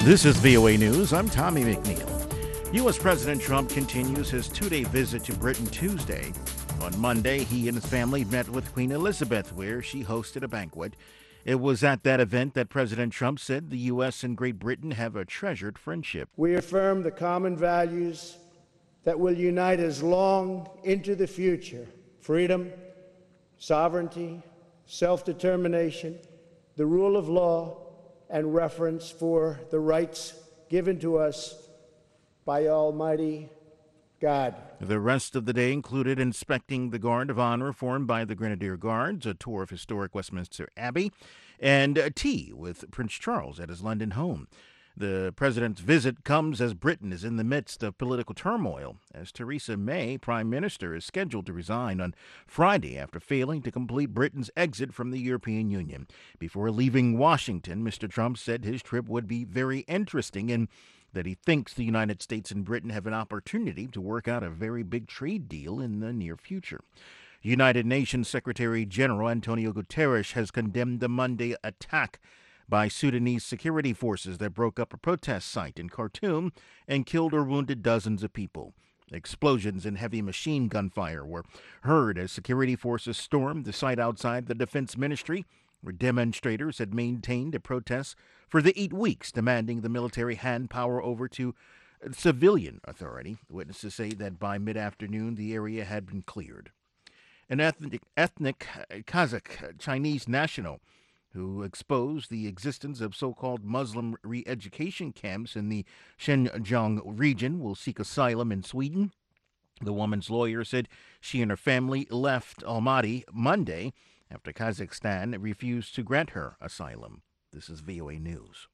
This is VOA News. I'm Tommy McNeil. U.S. President Trump continues his two-day visit to Britain Tuesday. On Monday, he and his family met with Queen Elizabeth, where she hosted a banquet. It was at that event that President Trump said the U.S. and Great Britain have a treasured friendship. We affirm the common values that will unite us long into the future: freedom, sovereignty, self-determination, the rule of law, and reference for the rights given to us by Almighty God. The rest of the day included inspecting the Guard of Honor formed by the Grenadier Guards, a tour of historic Westminster Abbey, and a tea with Prince Charles at his London home. The president's visit comes as Britain is in the midst of political turmoil, as Theresa May, Prime Minister, is scheduled to resign on Friday after failing to complete Britain's exit from the European Union. Before leaving Washington, Mr. Trump said his trip would be very interesting and that he thinks the United States and Britain have an opportunity to work out a very big trade deal in the near future. United Nations Secretary General Antonio Guterres has condemned the Monday attack by Sudanese security forces that broke up a protest site in Khartoum and killed or wounded dozens of people. Explosions and heavy machine gun fire were heard as security forces stormed the site outside the Defense Ministry, where demonstrators had maintained a protest for the 8 weeks, demanding the military hand power over to civilian authority. Witnesses say that by mid-afternoon, the area had been cleared. An ethnic Kazakh Chinese national who exposed the existence of so-called Muslim re-education camps in the Xinjiang region will seek asylum in Sweden. The woman's lawyer said she and her family left Almaty Monday after Kazakhstan refused to grant her asylum. This is VOA News.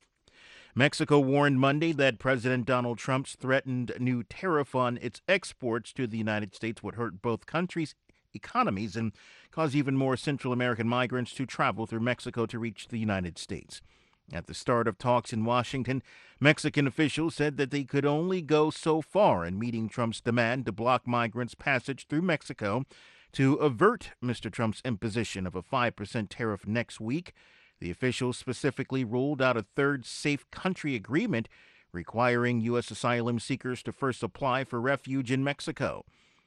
Mexico warned Monday that President Donald Trump's threatened new tariff on its exports to the United States would hurt both countries' economies and cause even more Central American migrants to travel through Mexico to reach the United States. At the start of talks in Washington, Mexican officials said that they could only go so far in meeting Trump's demand to block migrants' passage through Mexico. To avert Mr. Trump's imposition of a 5% tariff next week, the officials specifically ruled out a third safe country agreement requiring U.S. asylum seekers to first apply for refuge in Mexico.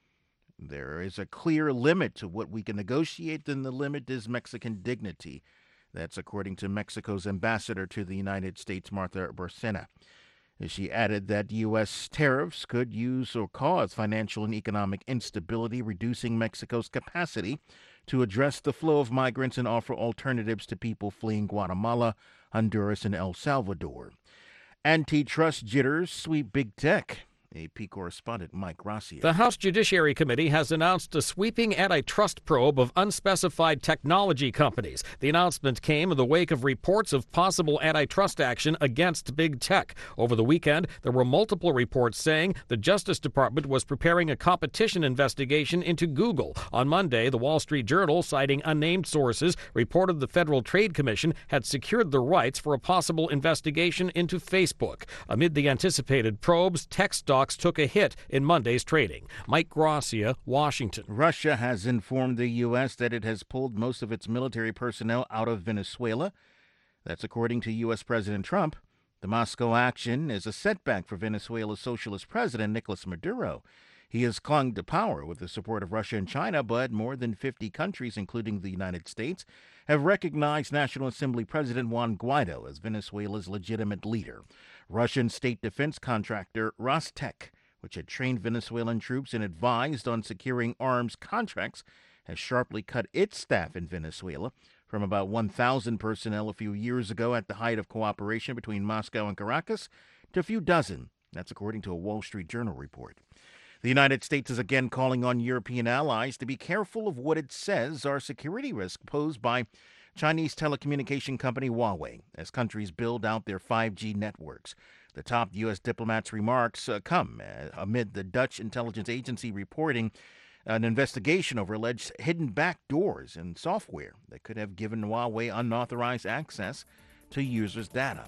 There is a clear limit to what we can negotiate, and the limit is Mexican dignity. That's according to Mexico's ambassador to the United States, Martha Bárcena. She added that U.S. tariffs could use or cause financial and economic instability, reducing Mexico's capacity to address the flow of migrants and offer alternatives to people fleeing Guatemala, Honduras, and El Salvador. Antitrust jitters sweep big tech. AP correspondent Mike Gracia. The House Judiciary Committee has announced a sweeping antitrust probe of unspecified technology companies. The announcement came in the wake of reports of possible antitrust action against big tech. Over the weekend, there were multiple reports saying the Justice Department was preparing a competition investigation into Google. On Monday, the Wall Street Journal, citing unnamed sources, reported the Federal Trade Commission had secured the rights for a possible investigation into Facebook. Amid the anticipated probes, tech stocks took a hit in Monday's trading. Mike Gracia, Washington. Russia has informed the U.S. that it has pulled most of its military personnel out of Venezuela. That's according to U.S. President Trump. The Moscow action is a setback for Venezuela's socialist president, Nicolas Maduro. He has clung to power with the support of Russia and China, but more than 50 countries, including the United States, have recognized National Assembly President Juan Guaido as Venezuela's legitimate leader. Russian state defense contractor Rostec, which had trained Venezuelan troops and advised on securing arms contracts, has sharply cut its staff in Venezuela from about 1,000 personnel a few years ago at the height of cooperation between Moscow and Caracas to a few dozen. That's according to a Wall Street Journal report. The United States is again calling on European allies to be careful of what it says are security risks posed by Chinese telecommunication company Huawei as countries build out their 5G networks. The top U.S. diplomat's remarks come amid the Dutch intelligence agency reporting an investigation over alleged hidden backdoors in software that could have given Huawei unauthorized access to users' data.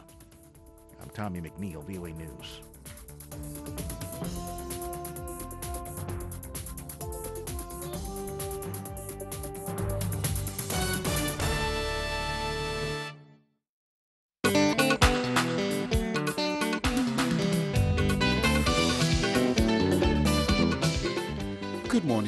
I'm Tommy McNeil, VOA News.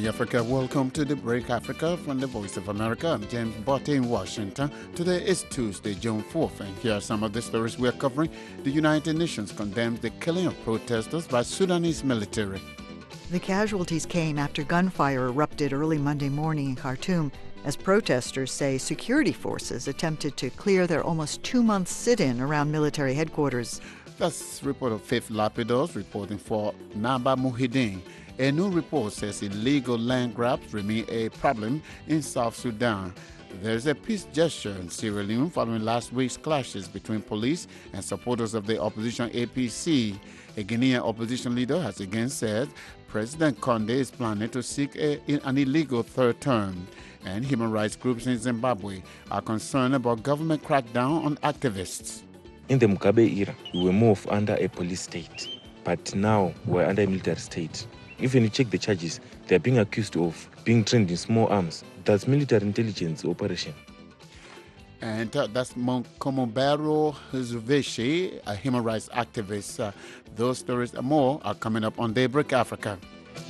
morning, Africa. Welcome to the Break Africa from the Voice of America. I'm James Botte in Washington. Today is Tuesday, June 4th, and here are some of the stories we're covering. The United Nations condemns the killing of protesters by Sudanese military. The casualties came after gunfire erupted early Monday morning in Khartoum, as protesters say security forces attempted to clear their almost 2-month sit-in around military headquarters. That's reporter Faith Lapidus reporting for Naba Muhyiddin. A new report says illegal land grabs remain a problem in South Sudan. There's a peace gesture in Sierra Leone following last week's clashes between police and supporters of the opposition APC. A Guinean opposition leader has again said President Condé is planning to seek an illegal third term. And human rights groups in Zimbabwe are concerned about government crackdown on activists. In the Mugabe era, we were more of under a police state, but now we're under a military state. If you check the charges, they're being accused of being trained in small arms. That's military intelligence operation. And that's Komobero Huzuveshi, a human rights activist. Those stories and more are coming up on Daybreak Africa.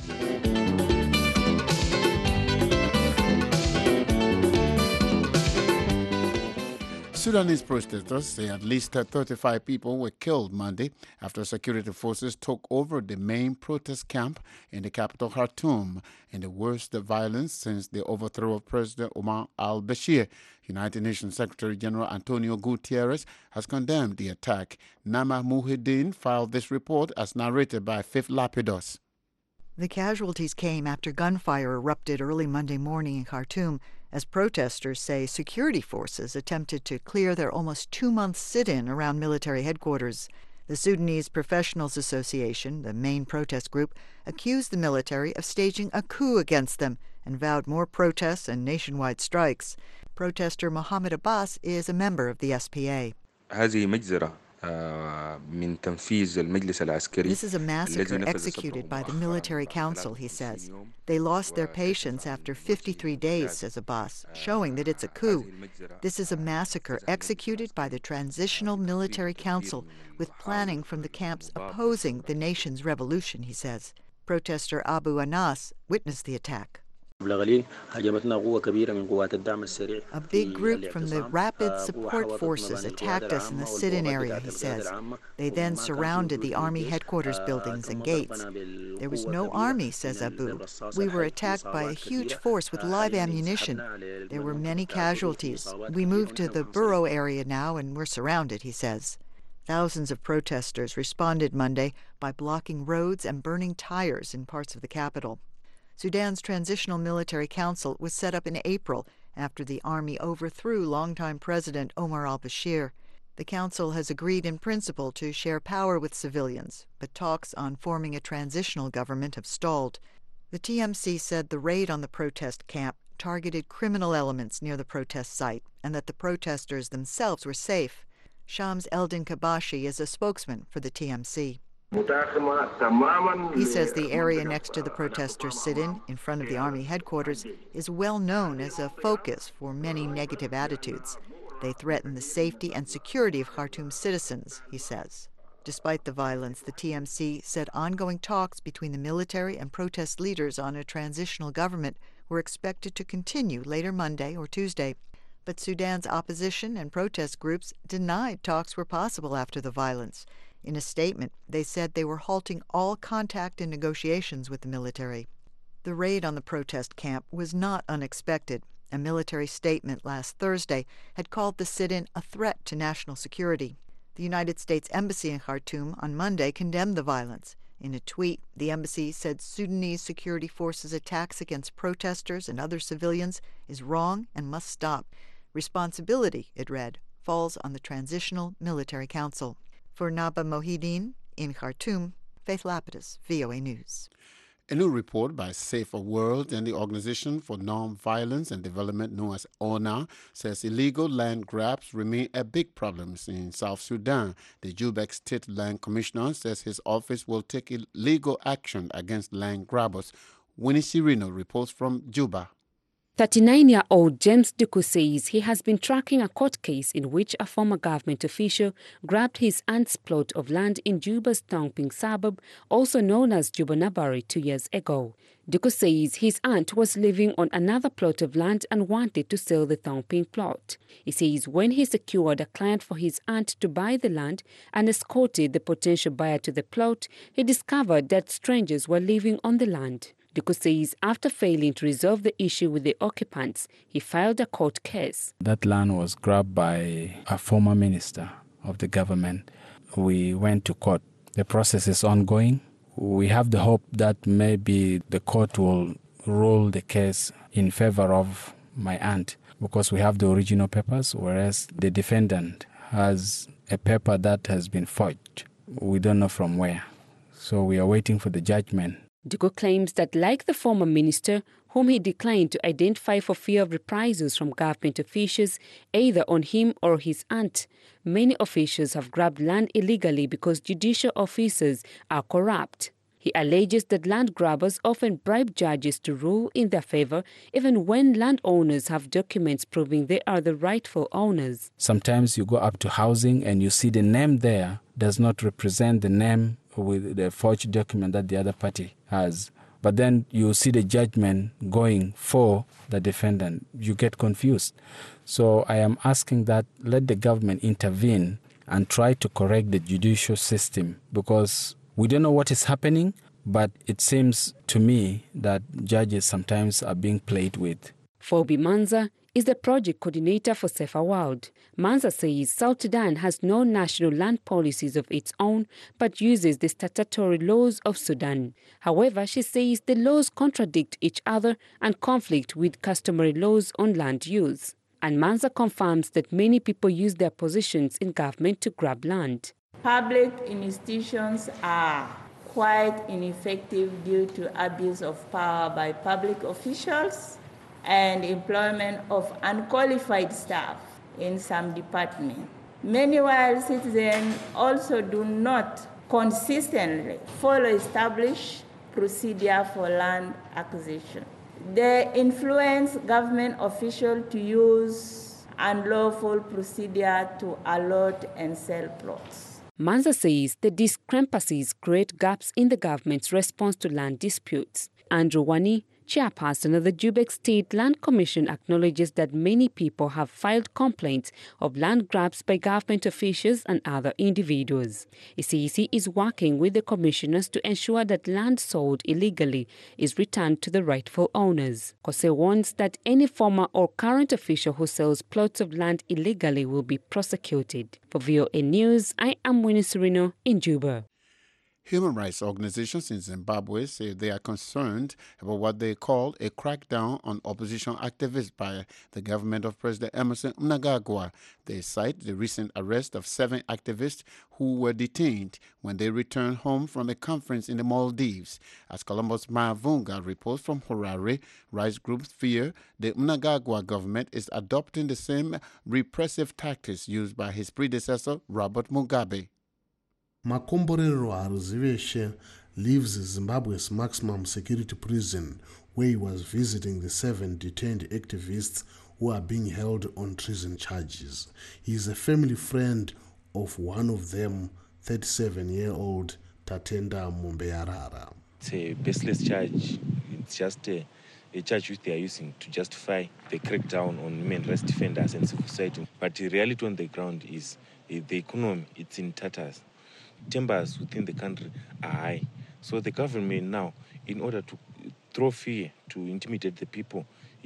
Sudanese protesters say at least 35 people were killed Monday after security forces took over the main protest camp in the capital Khartoum in the worst violence since the overthrow of President Omar al-Bashir. United Nations Secretary General Antonio Guterres has condemned the attack. Nama Muhyiddin filed this report as narrated by Faith Lapidus. The casualties came after gunfire erupted early Monday morning in Khartoum, as protesters say security forces attempted to clear their almost 2-month sit-in around military headquarters. The Sudanese Professionals Association, the main protest group, accused the military of staging a coup against them and vowed more protests and nationwide strikes. Protester Mohammed Abbas is a member of the SPA. This is a massacre executed by the military council, he says. They lost their patience after 53 days, says Abbas, showing that it's a coup. This is a massacre executed by the Transitional Military Council, with planning from the camps opposing the nation's revolution, he says. Protester Abu Anas witnessed the attack. A big group from the Rapid Support Forces attacked us in the sit-in area, he says. They then surrounded the army headquarters buildings and gates. There was no army, says Abu. We were attacked by a huge force with live ammunition. There were many casualties. We moved to the borough area now and we're surrounded, he says. Thousands of protesters responded Monday by blocking roads and burning tires in parts of the capital. Sudan's Transitional Military Council was set up in April after the army overthrew longtime President Omar al-Bashir. The council has agreed in principle to share power with civilians, but talks on forming a transitional government have stalled. The TMC said the raid on the protest camp targeted criminal elements near the protest site and that the protesters themselves were safe. Shams Eldin Kabashi is a spokesman for the TMC. He says the area next to the protesters' sit-in, in front of the army headquarters, is well known as a focus for many negative attitudes. They threaten the safety and security of Khartoum citizens, he says. Despite the violence, the TMC said ongoing talks between the military and protest leaders on a transitional government were expected to continue later Monday or Tuesday. But Sudan's opposition and protest groups denied talks were possible after the violence. In a statement, they said they were halting all contact and negotiations with the military. The raid on the protest camp was not unexpected. A military statement last Thursday had called the sit-in a threat to national security. The United States Embassy in Khartoum on Monday condemned the violence. In a tweet, the embassy said Sudanese security forces' attacks against protesters and other civilians is wrong and must stop. Responsibility, it read, falls on the Transitional Military Council. For Naba Muhyiddin in Khartoum, Faith Lapidus, VOA News. A new report by Safer World and the Organization for Non-Violence and Development, known as ONA, says illegal land grabs remain a big problem in South Sudan. The Juba State Land Commissioner says his office will take legal action against land grabbers. Winnie Cirino reports from Juba. 39-year-old James Duku says he has been tracking a court case in which a former government official grabbed his aunt's plot of land in Juba's Tongping suburb, also known as Juba Nabari, 2 years ago. Duku says his aunt was living on another plot of land and wanted to sell the Tongping plot. He says when he secured a client for his aunt to buy the land and escorted the potential buyer to the plot, he discovered that strangers were living on the land. Duku says after failing to resolve the issue with the occupants, he filed a court case. That land was grabbed by a former minister of the government. We went to court. The process is ongoing. We have the hope that maybe the court will rule the case in favor of my aunt because we have the original papers, whereas the defendant has a paper that has been forged. We don't know from where. So we are waiting for the judgment. Duku claims that like the former minister, whom he declined to identify for fear of reprisals from government officials, either on him or his aunt, many officials have grabbed land illegally because judicial officers are corrupt. He alleges that land grabbers often bribe judges to rule in their favor, even when landowners have documents proving they are the rightful owners. Sometimes you go up to housing and you see the name there does not represent the name with the forged document that the other party has. But then you see the judgment going for the defendant. You get confused. So I am asking that let the government intervene and try to correct the judicial system because we don't know what is happening, but it seems to me that judges sometimes are being played with. Phoebe Manza is the project coordinator for Safer World. Manza says South Sudan has no national land policies of its own, but uses the statutory laws of Sudan. However, she says the laws contradict each other and conflict with customary laws on land use. And Manza confirms that many people use their positions in government to grab land. Public institutions are quite ineffective due to abuse of power by public officials and employment of unqualified staff in some departments. Meanwhile, citizens also do not consistently follow established procedure for land acquisition. They influence government officials to use unlawful procedure to allot and sell plots. Manza says the discrepancies create gaps in the government's response to land disputes. Andrew Wani, chairperson of the Jubek State Land Commission, acknowledges that many people have filed complaints of land grabs by government officials and other individuals. He says he is working with the commissioners to ensure that land sold illegally is returned to the rightful owners. Kose warns that any former or current official who sells plots of land illegally will be prosecuted. For VOA News, I am Winnie Serino in Juba. Human rights organizations in Zimbabwe say they are concerned about what they call a crackdown on opposition activists by the government of President Emmerson Mnangagwa. They cite the recent arrest of 7 activists who were detained when they returned home from a conference in the Maldives. As Columbus Maavunga reports from Harare, rights groups fear the Mnangagwa government is adopting the same repressive tactics used by his predecessor, Robert Mugabe. Makomborero Aruziveshe leaves Zimbabwe's maximum security prison, where he was visiting the 7 detained activists who are being held on treason charges. He is a family friend of one of them, 37-year-old Tatenda Mumbeyarara. It's a baseless charge. It's just a charge which they are using to justify the crackdown on human rights defenders and civil society. But the reality on the ground is the economy, it's in tatters. Timbers within the country are high. So the government now, in order to throw fear, to intimidate the people,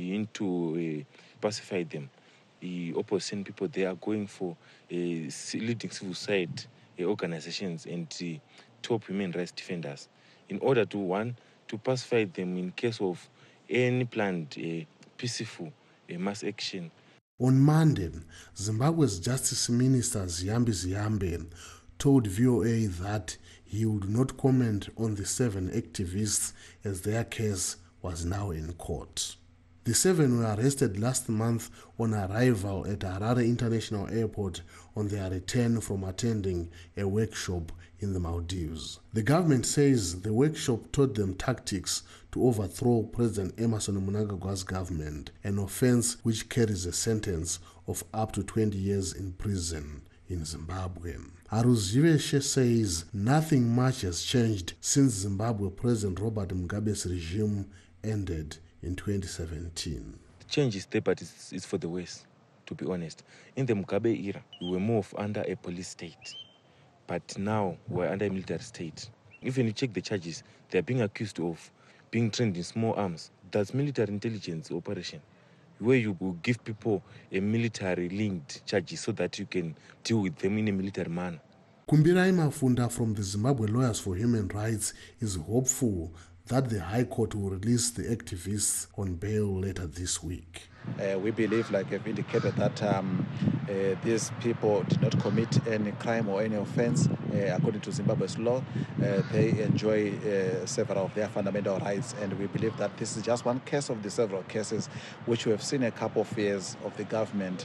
to pacify them, the opposition people, they are going for leading civil society organizations and top human rights defenders in order to pacify them in case of any planned peaceful mass action. On Monday, Zimbabwe's Justice Minister Ziyambi Ziyambe told VOA that he would not comment on the 7 activists as their case was now in court. The 7 were arrested last month on arrival at Harare International Airport on their return from attending a workshop in the Maldives. The government says the workshop taught them tactics to overthrow President Emmerson Mnangagwa's government, an offense which carries a sentence of up to 20 years in prison in Zimbabwe. Aruziveshe says nothing much has changed since Zimbabwe President Robert Mugabe's regime ended in 2017. The change is there, but it's for the worse, to be honest. In the Mugabe era, we were more of under a police state, but now we're under a military state. Even you check the charges, they're being accused of being trained in small arms. That's military intelligence operation, where you will give people a military-linked charges so that you can deal with them in a military manner. Kumbirai Mafunda from the Zimbabwe Lawyers for Human Rights is hopeful that the High Court will release the activists on bail later this week. We believe, like I've indicated, that these people did not commit any crime or any offense. According to Zimbabwe's law, they enjoy several of their fundamental rights, and we believe that this is just one case of the several cases which we have seen a couple of years of the government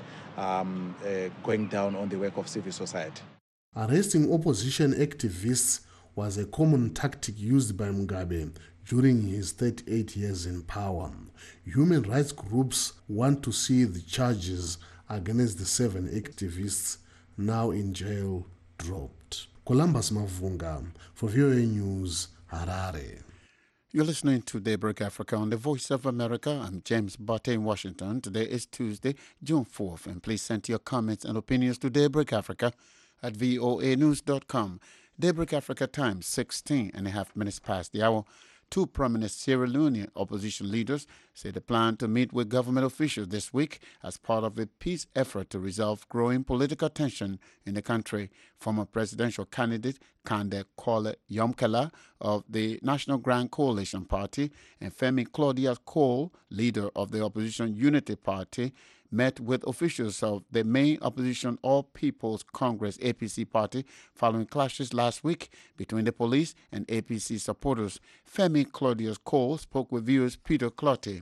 going down on the work of civil society. Arresting opposition activists was a common tactic used by Mugabe during his 38 years in power. Human rights groups want to see the charges against the 7 activists now in jail dropped. Columbus Mavunga for VOA News, Harare. You're listening to Daybreak Africa on the Voice of America. I'm James Botte in Washington. Today is Tuesday, June 4th, and please send your comments and opinions to Daybreak Africa at voanews.com. Daybreak Africa time, 16.5 minutes past the hour. 2 prominent Sierra Leonean opposition leaders say they plan to meet with government officials this week as part of a peace effort to resolve growing political tension in the country. Former presidential candidate Kande Kole Yomkela of the National Grand Coalition Party and Femi Claudius Cole, leader of the opposition Unity Party, met with officials of the main opposition All People's Congress APC party following clashes last week between the police and APC supporters. Femi Claudius Cole spoke with viewers Peter Clottey.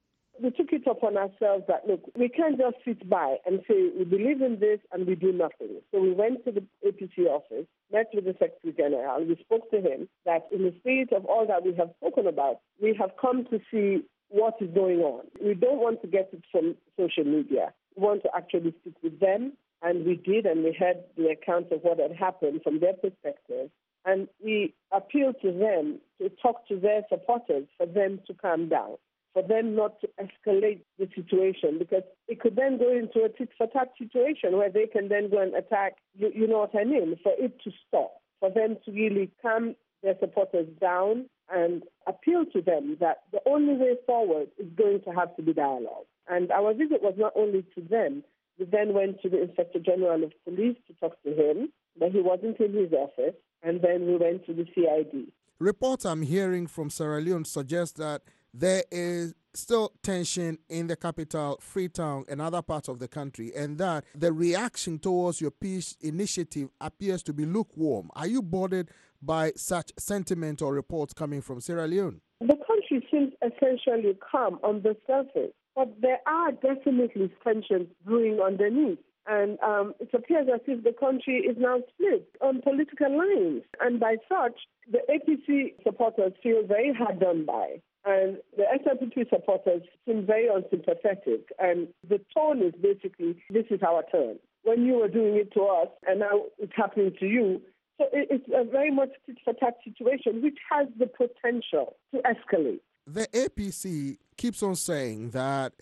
We took it upon ourselves that, look, we can't just sit by and say we believe in this and we do nothing. So we went to the APC office, met with the Secretary General, we spoke to him that in the spirit of all that we have spoken about, we have come to see what is going on. We don't want to get it from social media. We want to actually speak with them, and we did, and we heard the account of what had happened from their perspective. And we appealed to them to talk to their supporters for them to calm down, for them not to escalate the situation, because it could then go into a tit-for-tat situation where they can then go and attack, you know what I mean, for it to stop, for them to really calm their supporters down and appeal to them that the only way forward is going to have to be dialogue. And our visit was not only to them. We then went to the Inspector General of Police to talk to him, but he wasn't in his office, and then we went to the CID. Reports I'm hearing from Sierra Leone suggest that there is still tension in the capital, Freetown, and other parts of the country, and that the reaction towards your peace initiative appears to be lukewarm. Are you bothered by such sentiment or reports coming from Sierra Leone? The country seems essentially calm on the surface, but there are definitely tensions brewing underneath. And it appears as if the country is now split on political lines. And by such, the APC supporters feel very hard done by. And the SLPP supporters seem very unsympathetic. And the tone is basically, this is our turn. When you were doing it to us, and now it's happening to you. So it's a very much tit-for-tat situation, which has the potential to escalate. The APC keeps on saying that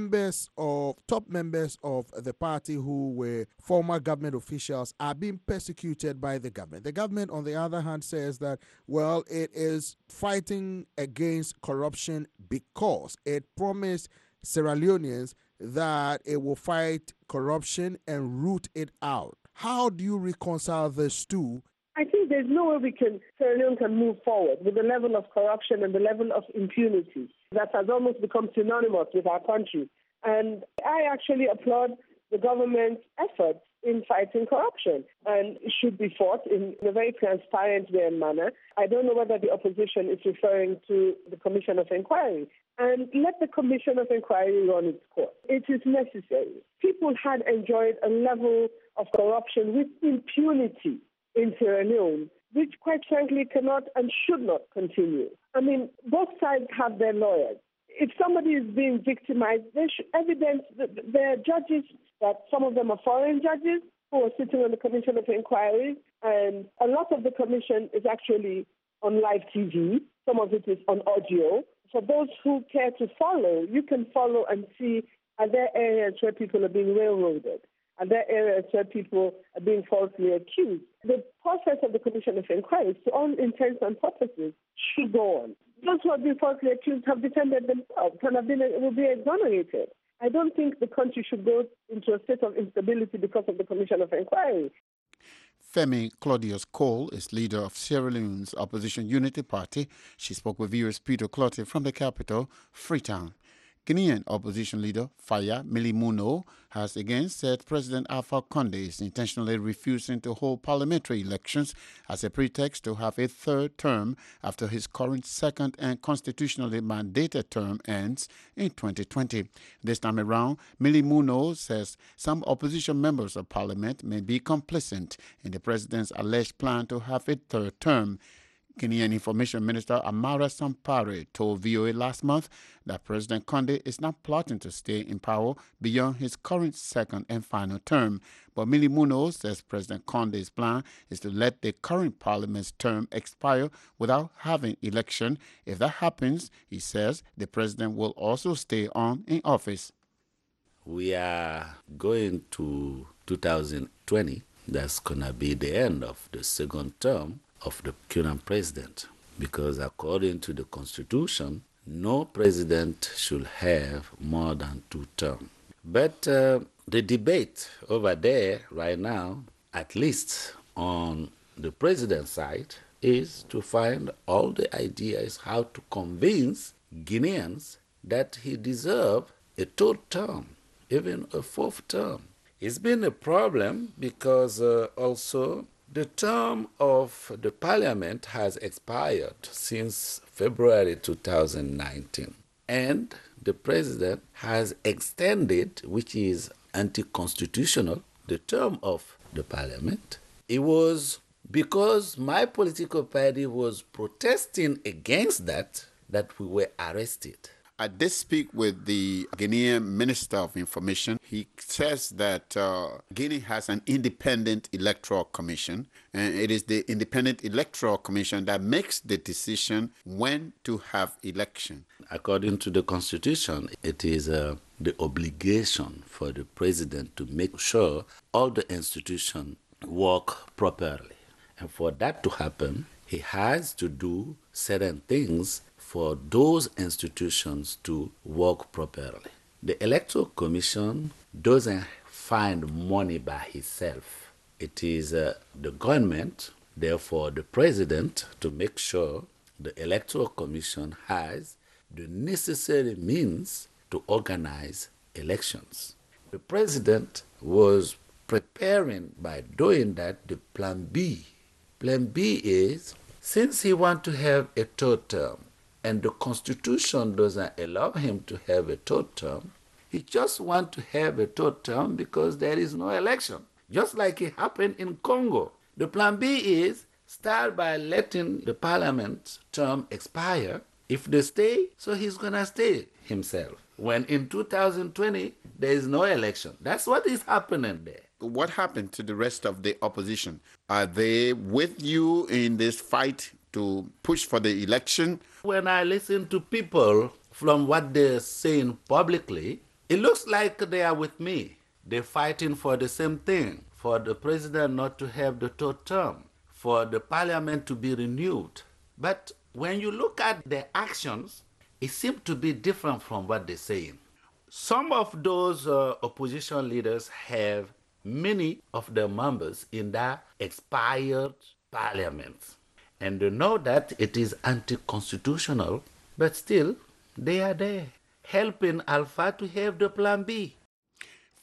top members of the party who were former government officials are being persecuted by the government. The government, on the other hand, says that, well, it is fighting against corruption because it promised Sierra Leoneans that it will fight corruption and root it out. How do you reconcile these two? I think there's no way Sierra Leone can move forward with the level of corruption and the level of impunity that has almost become synonymous with our country. And I actually applaud the government's efforts in fighting corruption and should be fought in a very transparent way and manner. I don't know whether the opposition is referring to the Commission of Inquiry. And let the Commission of Inquiry run its course. It is necessary. People had enjoyed a level of corruption with impunity in Sierra Leone, which quite frankly cannot and should not continue. I mean, both sides have their lawyers. If somebody is being victimized, they should evidence that there are judges, that some of them are foreign judges who are sitting on the Commission of Inquiry, and a lot of the commission is actually on live TV. Some of it is on audio. For those who care to follow, you can follow and see, are there areas where people are being railroaded? Are there areas where people are being falsely accused? The process of the Commission of Inquiry, to all intents and purposes, should go on. Those who have been falsely accused have defended themselves and will be exonerated. I don't think the country should go into a state of instability because of the Commission of Inquiry. Femi Claudius Cole is leader of Sierra Leone's opposition Unity Party. She spoke with viewers Peter Clottey from the capital, Freetown. Guinean opposition leader Faya Milimuno has again said President Alpha Conde is intentionally refusing to hold parliamentary elections as a pretext to have a third term after his current second and constitutionally mandated term ends in 2020. This time around, Milimuno says some opposition members of parliament may be complicit in the president's alleged plan to have a third term. Guinean Information Minister Amara Sampare told VOA last month that President Conde is not plotting to stay in power beyond his current second and final term. But Milimuno says President Conde's plan is to let the current parliament's term expire without having election. If that happens, he says the president will also stay on in office. We are going to 2020. That's going to be the end of the second term of the current president, because according to the Constitution, no president should have more than 2 terms. But the debate over there right now, at least on the president's side, is to find all the ideas how to convince Guineans that he deserves a 3rd term, even a 4th term. It's been a problem because also the term of the parliament has expired since February 2019, and the president has extended, which is anti-constitutional, the term of the parliament. It was because my political party was protesting against that we were arrested. I did speak with the Guinean Minister of Information. He says that Guinea has an independent electoral commission, and it is the independent electoral commission that makes the decision when to have election. According to the Constitution, it is the obligation for the president to make sure all the institutions work properly. And for that to happen, he has to do certain things for those institutions to work properly. The Electoral Commission doesn't find money by itself. It is the government, therefore the president, to make sure the Electoral Commission has the necessary means to organize elections. The president was preparing by doing that the Plan B. Plan B is, since he wants to have a 3rd term, and the Constitution doesn't allow him to have a 3rd term, he just wants to have a 3rd term because there is no election, just like it happened in Congo. The Plan B is start by letting the parliament term expire. If they stay, so he's going to stay himself. When in 2020, there is no election. That's what is happening there. What happened to the rest of the opposition? Are they with you in this fight to push for the election? When I listen to people from what they're saying publicly, it looks like they are with me. They're fighting for the same thing, for the president not to have the 3rd term, for the parliament to be renewed. But when you look at their actions, it seems to be different from what they're saying. Some of those opposition leaders have many of their members in that expired parliament. And they know that it is anti-constitutional, but still, they are there, helping Alpha to have the Plan B.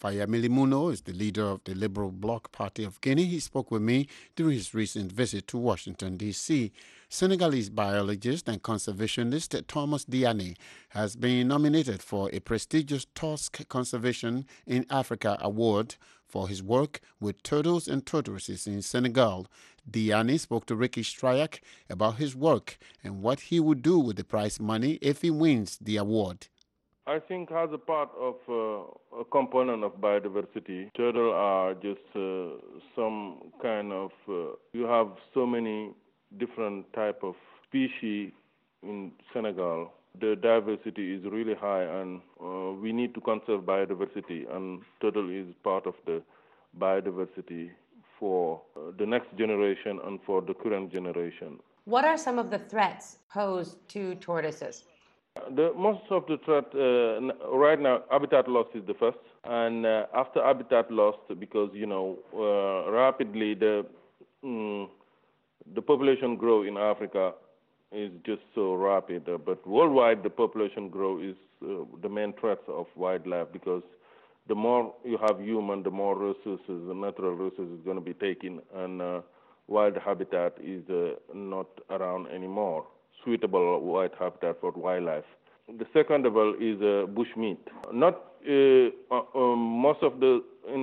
Fayemili Muno is the leader of the Liberal Bloc Party of Guinea. He spoke with me during his recent visit to Washington, D.C. Senegalese biologist and conservationist Thomas Diané has been nominated for a prestigious Tusk Conservation in Africa Award for his work with turtles and tortoises in Senegal. Diané spoke to Ricky Strayak about his work and what he would do with the prize money if he wins the award. I think as a part of a component of biodiversity, turtles are just some kind of, you have so many different type of species in Senegal. The diversity is really high, and we need to conserve biodiversity, and turtle is part of the biodiversity for the next generation and for the current generation. What are some of the threats posed to tortoises? Most of the threat right now, habitat loss is the first, and after habitat loss, because rapidly the population growth in Africa is just so rapid. But worldwide, the population growth is the main threat of wildlife, because the more you have human, the more resources, the natural resources is going to be taken, and wild habitat is not around anymore. Suitable wild habitat for wildlife. The second level is bushmeat. Not most of the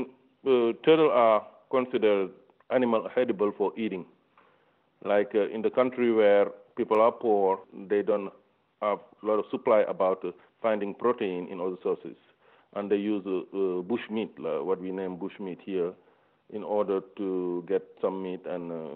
turtle are considered animal edible for eating. Like in the country where people are poor, they don't have a lot of supply about finding protein in other sources, and they use bushmeat, what we name bushmeat here, in order to get some meat and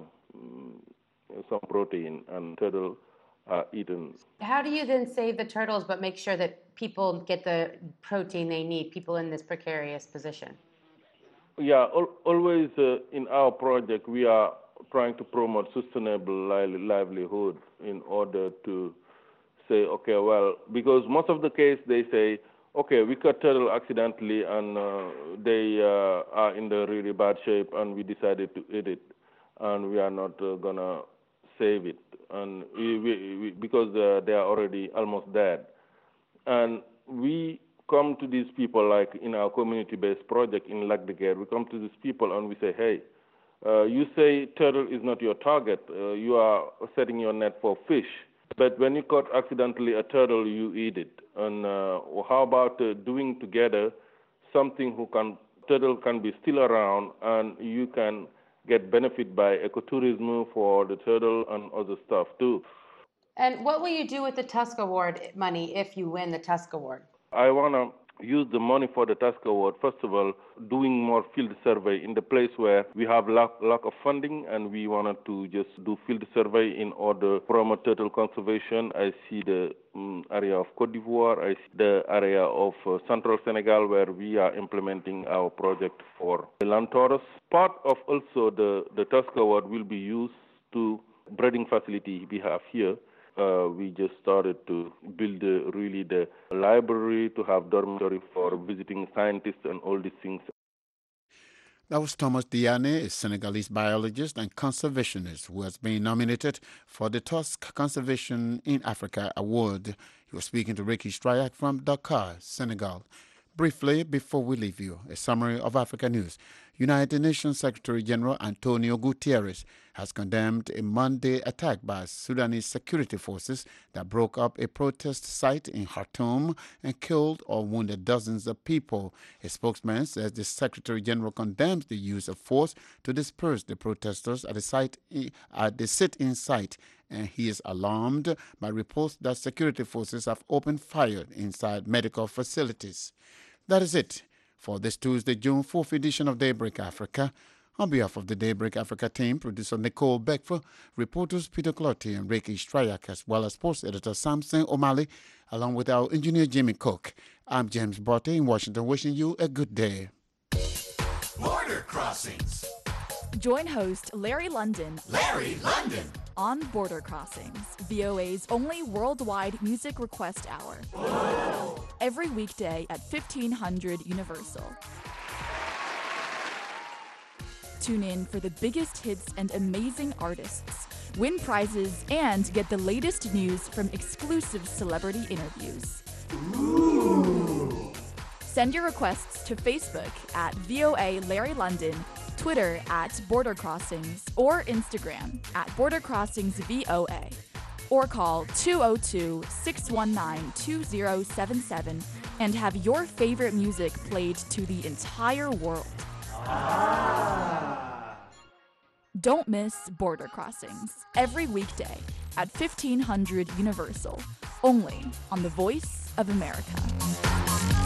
some protein, and turtle eaten. How do you then save the turtles but make sure that people get the protein they need, people in this precarious position? Yeah, always in our project we are trying to promote sustainable livelihood in order to say, okay, well, because most of the case they say, okay, we caught turtle accidentally and they are in the really bad shape and we decided to eat it, and we are not gonna save it, and we because they are already almost dead. And we come to these people, like in our community-based project in Lac de Guiers, we come to these people and we say, hey, you say turtle is not your target, you are setting your net for fish, but when you caught accidentally a turtle, you eat it. And how about doing together something turtle can be still around, and you can get benefit by ecotourism for the turtle and other stuff too. And what will you do with the Tusk Award money if you win the Tusk Award? I want to use the money for the Tusk Award, first of all, doing more field survey in the place where we have lack of funding, and we wanted to just do field survey in order to promote turtle conservation. I see the area of Côte d'Ivoire, I see the area of central Senegal where we are implementing our project for the land tortoise. Part of also the Tusk Award will be used to breeding facility we have here. We just started to build really the library to have dormitory for visiting scientists and all these things. That was Thomas Diané, a Senegalese biologist and conservationist who has been nominated for the Tusk Conservation in Africa Award. He was speaking to Ricky Strayak from Dakar, Senegal. Briefly, before we leave you, a summary of Africa news. United Nations Secretary General Antonio Guterres has condemned a Monday attack by Sudanese security forces that broke up a protest site in Khartoum and killed or wounded dozens of people. A spokesman says the Secretary General condemns the use of force to disperse the protesters at the sit-in site, and he is alarmed by reports that security forces have opened fire inside medical facilities. That is it for this Tuesday, June 4th edition of Daybreak Africa. On behalf of the Daybreak Africa team, producer Nicole Beckford, reporters Peter Clottey and Ricky Strayak, as well as sports editor Samson O'Malley, along with our engineer Jimmy Cook, I'm James Botte in Washington, wishing you a good day. Border Crossings. Join host Larry London on Border Crossings, VOA's only worldwide music request hour. Whoa. Every weekday at 1500 Universal. Tune in for the biggest hits and amazing artists, win prizes, and get the latest news from exclusive celebrity interviews. Ooh. Send your requests to Facebook at VOA Larry London, Twitter at Border Crossings, or Instagram at Border Crossings VOA. Or call 202-619-2077 and have your favorite music played to the entire world. Don't miss Border Crossings every weekday at 1500 Universal, only on the Voice of America.